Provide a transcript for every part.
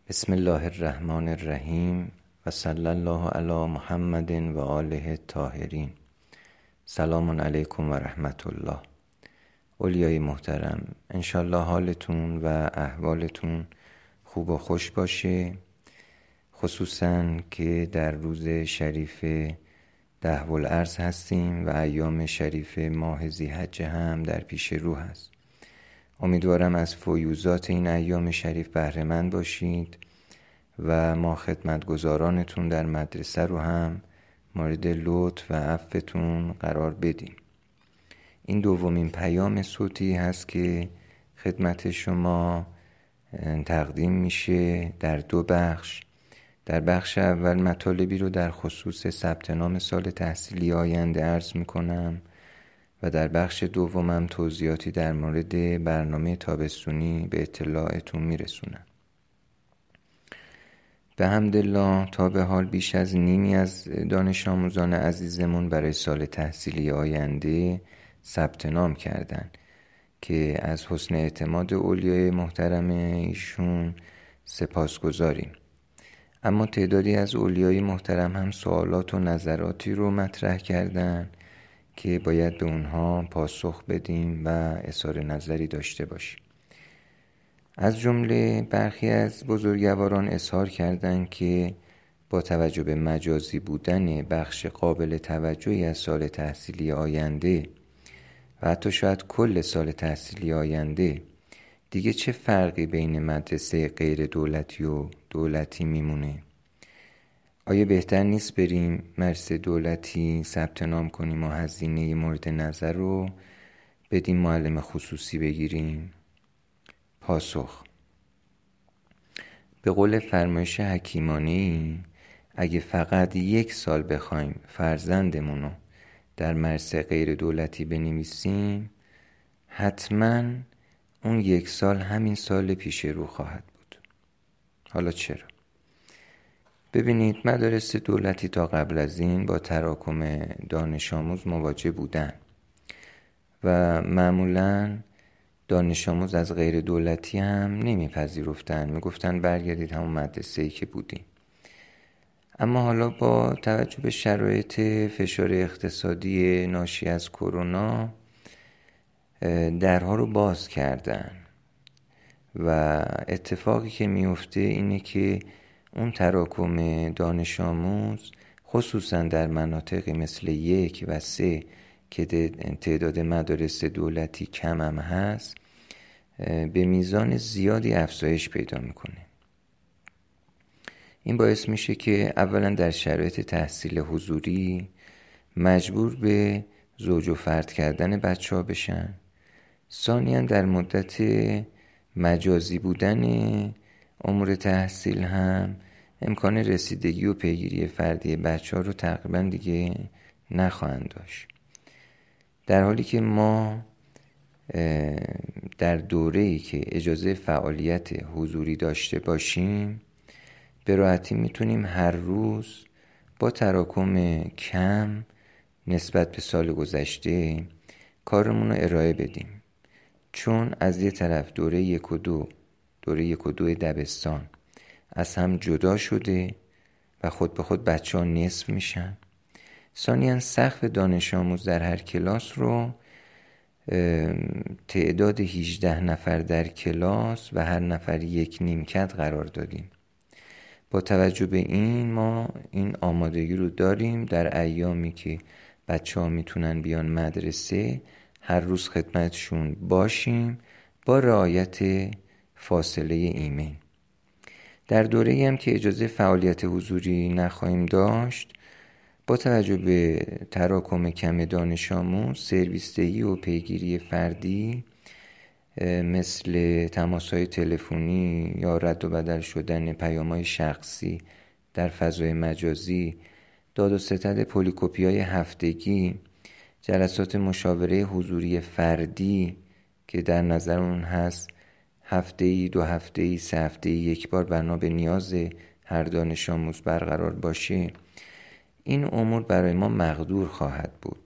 بسم الله الرحمن الرحیم و صلی الله علی محمد و آله الطاهرین. سلام علیکم و رحمت الله. اولیای محترم، انشالله حالتون و احوالتون خوب و خوش باشه، خصوصا که در روز شریف دهوالارض هستیم و ایام شریف ماه ذی‌حجه هم در پیش رو هست. امیدوارم از فیوضات این ایام شریف بهره مند باشید و ما خدمتگزارانتون در مدرسه رو هم مورد لطف و عفوتون قرار بدیم. این دومین پیام صوتی هست که خدمت شما تقدیم میشه در دو بخش. در بخش اول مطالبی رو در خصوص ثبت نام سال تحصیلی آینده عرض میکنم و در بخش دومم توضیحاتی در مورد برنامه تابستونی به اطلاعتون میرسونم. به حمدالله تا به حال بیش از نیمی از دانش آموزان عزیزمون برای سال تحصیلی آینده ثبت نام کردن که از حسن اعتماد اولیای محترم ایشون سپاسگزاریم. اما تعدادی از اولیای محترم هم سوالات و نظراتی رو مطرح کردن که باید به اونها پاسخ بدیم و اظهار نظری داشته باشیم. از جمله برخی از بزرگواران اظهار کردند که با توجه به مجازی بودن بخش قابل توجهی از سال تحصیلی آینده و حتی شاید کل سال تحصیلی آینده، دیگه چه فرقی بین مدرسه غیر دولتی و دولتی میمونه؟ آیا بهتر نیست بریم مدرسه دولتی ثبت نام کنیم و هزینه مورد نظر رو بدیم معلم خصوصی بگیریم؟ پاسخ: به قول فرمایش حکیمانه‌ای، اگه فقط 1 سال بخوایم فرزندمونو در مدرسه غیر دولتی بنویسیم، حتما اون 1 سال همین سال پیش رو خواهد بود. حالا چرا؟ ببینید، مدارس دولتی تا قبل از این با تراکم دانش آموز مواجه بودن و معمولاً دانش آموز از غیر دولتی هم نمیپذیرفتن، میگفتن برگردید همون مدرسه‌ای که بودیم. اما حالا با توجه به شرایط فشار اقتصادی ناشی از کرونا درها رو باز کردن و اتفاقی که میفته اینه که اون تراکم دانش آموز خصوصا در مناطقی مثل 1 و 3 که تعداد مدارس دولتی کم هم هست به میزان زیادی افزایش پیدا میکنه. این باعث میشه که اولا در شرایط تحصیل حضوری مجبور به زوج و فرد کردن بچه ها بشن، ثانیاً در مدت مجازی بودن امور تحصیل هم امکان رسیدگی و پیگیری فردی بچه ها رو تقریبا دیگه نخواهند داشت، در حالی که ما در دوره‌ای که اجازه فعالیت حضوری داشته باشیم به راحتی میتونیم هر روز با تراکم کم نسبت به سال گذشته کارمون رو ارائه بدیم، چون از یه طرف دوره 1 و 2 دبستان از هم جدا شده و خود به خود بچه ها نصف میشن. ثانیاً سقف دانش آموز در هر کلاس رو تعداد 18 نفر در کلاس و هر نفر 1 نیمکت قرار دادیم. با توجه به این ما این آمادگی رو داریم در ایامی که بچه ها میتونن بیان مدرسه هر روز خدمتشون باشیم با رعایت فاصله ایمن. در دوره‌ای هم که اجازه فعالیت حضوری نخواهیم داشت، با توجه به تراکم کم دانش آموز، سرویس دهی و پیگیری فردی مثل تماس‌های تلفنی یا رد و بدل شدن پیام‌های شخصی در فضای مجازی، داد و ستد پلی‌کپی‌های هفتگی، جلسات مشاوره حضوری فردی که در نظر اون هست هفته‌ای، 2 هفته‌ای، 3 هفته‌ای 1 بار بنا به نیاز هر دانش آموز برقرار باشه، این امور برای ما مقدور خواهد بود.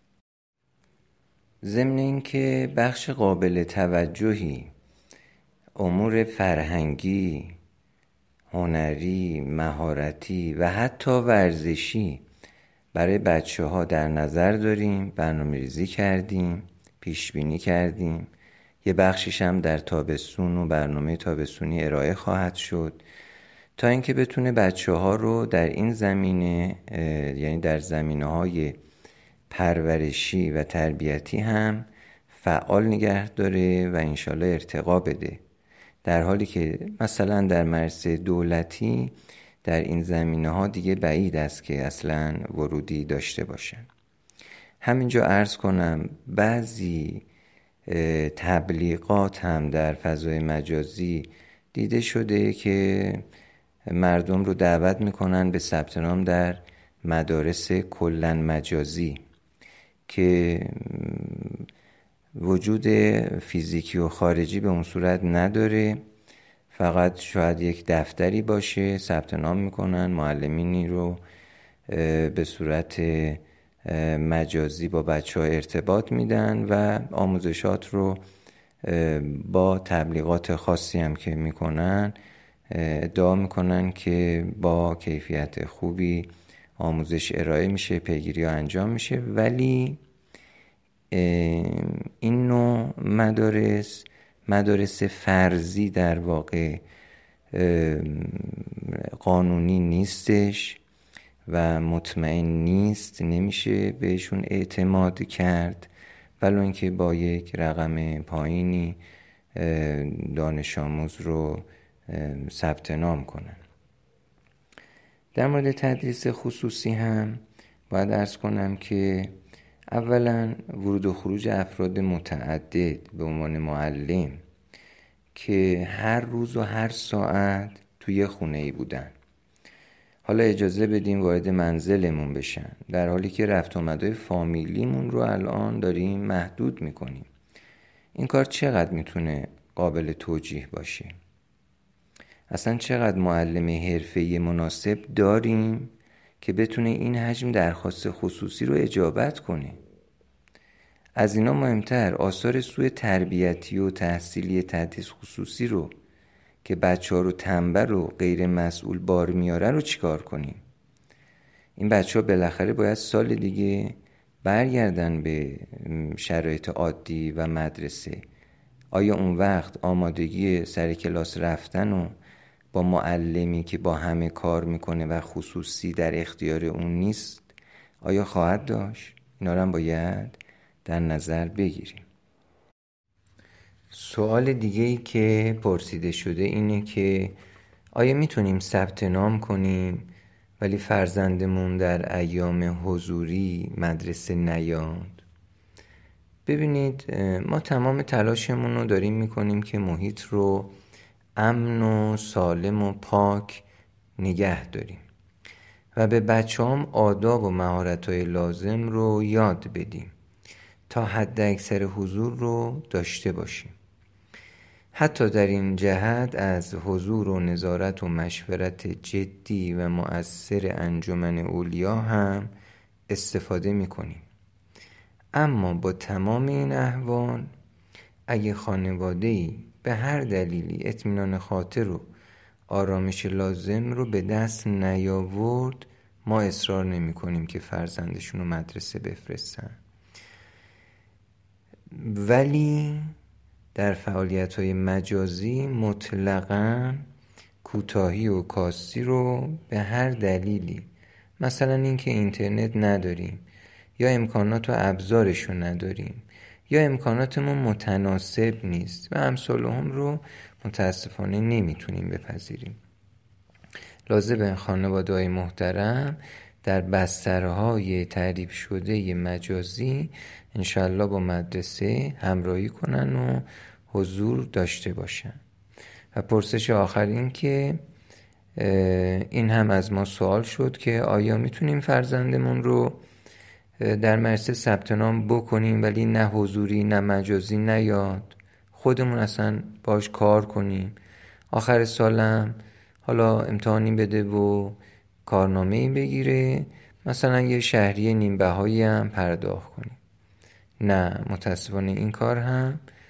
ضمن این که بخش قابل توجهی امور فرهنگی، هنری، مهارتی و حتی ورزشی برای بچه ها در نظر داریم، برنامه ریزی کردیم، پیش بینی کردیم. یه بخشش هم در تابستون و برنامه تابستونی ارائه خواهد شد تا اینکه بتونه بچه ها رو در این زمینه، یعنی در زمینه های پرورشی و تربیتی هم فعال نگه داره و انشالله ارتقا بده، در حالی که مثلا در مدرسه دولتی در این زمینه ها دیگه بعید است که اصلا ورودی داشته باشن. همینجا عرض کنم بعضی تبلیغات هم در فضای مجازی دیده شده که مردم رو دعوت میکنن به ثبت نام در مدارس کلاً مجازی که وجود فیزیکی و خارجی به اون صورت نداره، فقط شاید یک دفتری باشه، ثبت نام میکنن، معلمینی رو به صورت مجازی با بچه ها ارتباط میدن و آموزشات رو با تبلیغات خاصی هم که میکنن ادعا میکنن که با کیفیت خوبی آموزش ارائه میشه، پیگیری ها انجام میشه. ولی این نوع مدارس فرضی در واقع قانونی نیستش و مطمئن نیست، نمیشه بهشون اعتماد کرد، ولو اینکه با یک رقم پایینی دانش آموز رو ثبت نام کنن. در مورد تدریس خصوصی هم باید عرض کنم که اولا ورود و خروج افراد متعدد به عنوان معلم که هر روز و هر ساعت توی خونه‌ای بودن، حالا اجازه بدیم وارد منزلمون بشن، در حالی که رفت آمدهای فامیلیمون رو الان داریم محدود میکنیم. این کار چقدر میتونه قابل توجیه باشه؟ اصلا چقدر معلم حرفه‌ای مناسب داریم که بتونه این حجم درخواست خصوصی رو اجابت کنه؟ از اینا مهمتر آثار سوء تربیتی و تحصیلی تدریس خصوصی رو که بچه ها رو تنبل و غیر مسئول بار میاره رو چیکار کنیم؟ این بچه ها بالاخره باید سال دیگه برگردن به شرایط عادی و مدرسه. آیا اون وقت آمادگی سر کلاس رفتن و با معلمی که با همه کار میکنه و خصوصی در اختیار اون نیست آیا خواهد داشت؟ اینا رو هم باید در نظر بگیریم. سوال دیگه‌ای که پرسیده شده اینه که آیا میتونیم ثبت نام کنیم ولی فرزندمون در ایام حضوری مدرسه نیاد؟ ببینید، ما تمام تلاشمون رو داریم میکنیم که محیط رو امن و سالم و پاک نگه داریم و به بچه‌هام آداب و مهارت‌های لازم رو یاد بدیم تا حد اکثر حضور رو داشته باشیم. حتی در این جهت از حضور و نظارت و مشورت جدی و مؤثر انجمن اولیا هم استفاده می‌کنیم. اما با تمام این احوال اگه خانواده‌ای به هر دلیلی اطمینان خاطر و آرامش لازم رو به دست نیاورد، ما اصرار نمی کنیم که فرزندشون رو مدرسه بفرستن. ولی در فعالیت‌های مجازی مطلقاً کوتاهی و کاستی رو به هر دلیلی، مثلا اینکه اینترنت نداریم یا امکانات و ابزارش رو نداریم یا امکاناتمون متناسب نیست و امثالهم رو متاسفانه نمیتونیم بپذیریم، لازمه خانواده‌های محترم در بسترهای تعریف شده مجازی انشالله با مدرسه همراهی کنن و حضور داشته باشن. و پرسش آخر این که این هم از ما سوال شد که آیا میتونیم فرزندمون رو در مدرسه ثبت نام بکنیم ولی نه حضوری نه مجازی نیاد، خودمون اصلا باش کار کنیم، آخر سالم حالا امتحانی بده و کارنامه‌ای بگیره، مثلا یه شهریه نیمه بهایی هم پرداخت کنیم؟ نه، متاسفانه این کار هم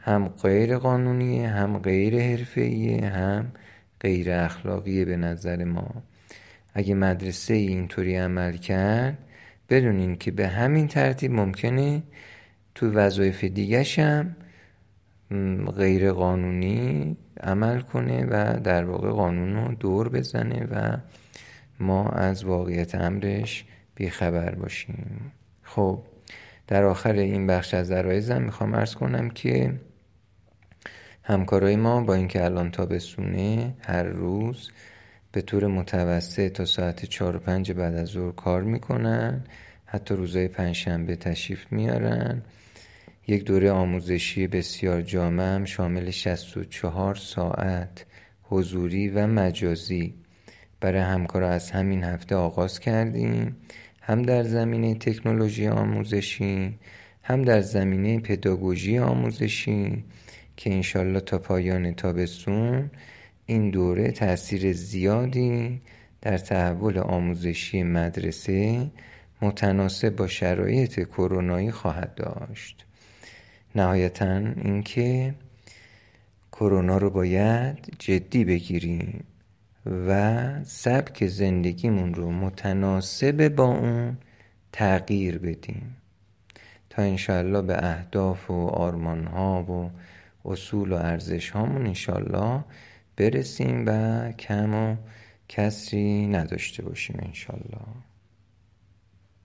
هم غیر قانونیه، هم غیر حرفه‌ایه، هم غیر اخلاقیه به نظر ما. اگه مدرسه اینطوری عمل کرد، بدونین که به همین ترتیب ممکنه تو وظایف دیگه‌ش هم غیر قانونی عمل کنه و در واقع قانون رو دور بزنه و ما از واقعیت امرش بیخبر باشیم. خب در آخر این بخش از عرایزم میخوام عرض کنم که همکارای ما با اینکه الان تابستونه هر روز به طور متوسط تا ساعت 4 و 5 بعد از ظهر کار میکنن، حتی روزهای پنجشنبه تشریف میارن. یک دوره آموزشی بسیار جامع هم شامل 64 ساعت حضوری و مجازی برای همکارا از همین هفته آغاز کردیم، هم در زمینه تکنولوژی آموزشی، هم در زمینه پداگوژی آموزشی که انشالله تا پایان تابستون این دوره تأثیر زیادی در تحول آموزشی مدرسه متناسب با شرایط کرونایی خواهد داشت. نهایتاً اینکه کرونا رو باید جدی بگیریم و سبک زندگیمون رو متناسب با اون تغییر بدیم تا انشالله به اهداف و آرمان‌ها و اصول و ارزش‌هامون انشالله برسیم و کم و کسری نداشته باشیم انشالله.